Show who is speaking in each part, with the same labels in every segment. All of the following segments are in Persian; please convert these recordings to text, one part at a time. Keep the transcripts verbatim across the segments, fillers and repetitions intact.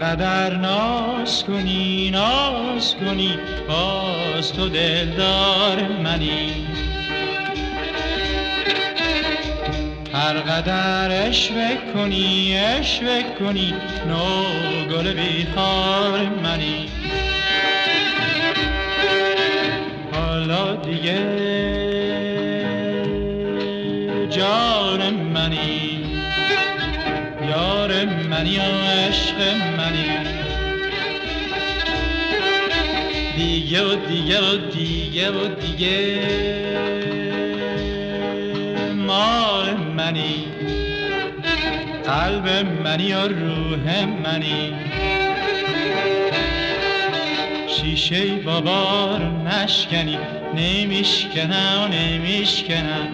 Speaker 1: قدر ناز کنی ناز کنی باز تو دلدار منی، هر قدر اشوه کنی اشوه کنی نو گل بیخار منی. حالا دیگه جان منی یار منی و عشق منی، دیگه و دیگه و دیگه و دیگه مال منی، قلب منی و روح منی. شیشه بابا رو نشکنی نمیشکنم نمیشکنم.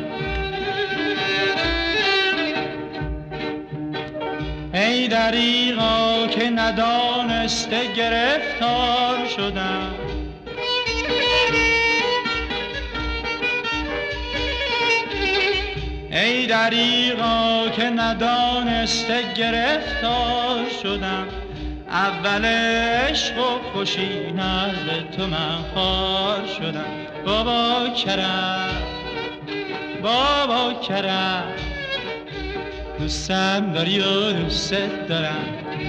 Speaker 1: ای دریغا که ندانسته گرفتار شدم، ای دریغا که ندانسته گرفتار شدم. اول عشق و خوشی نزد تو من خوار شدم. بابا کرم بابا کرم، دوستم داری و دوست دارم.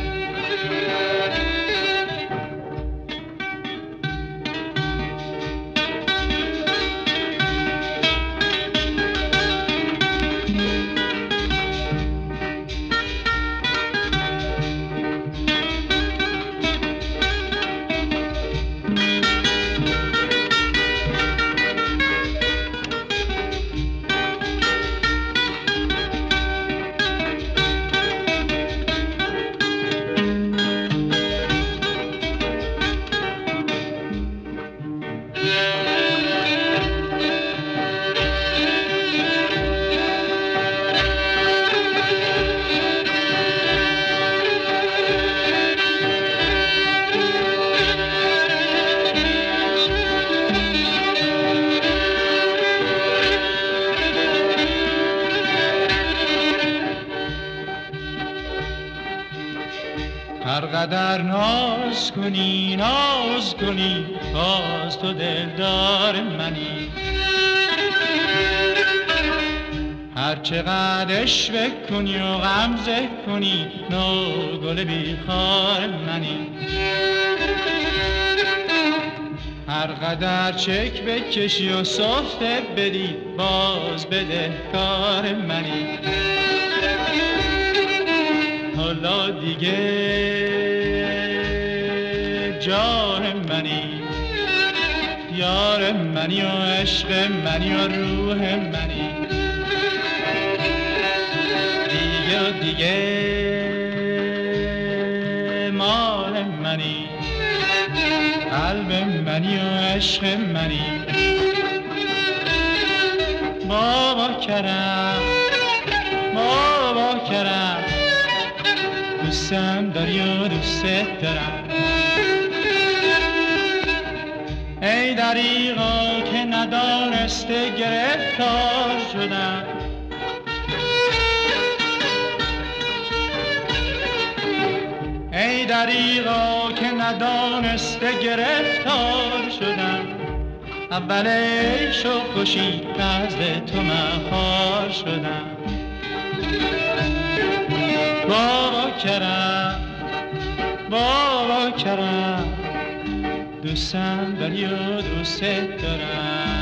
Speaker 1: هر قدر ناز کنی ناز کنی باز تو دلدار منی، هر چقدر اشوه کنی و غمزه کنی نو گل بیخار منی. هر قدر چک بکشی و سفته بدی باز بدهکار منی. حالا دیگه جان منی یار منی و عشق منی و روح منی، دیگه و دیگه مال منی، قلب منی و عشق منی. بابا کرم بابا کرم، دوستم داری و دوست دارم. ای دریغا که ندانسته گرفتار شدم، ای دریغا که ندانسته گرفتار شدم. اول عیش و خوشی نزد تو من خوار شدم. بابا کرم بابا کرم، دوستم داری و دوست دارم.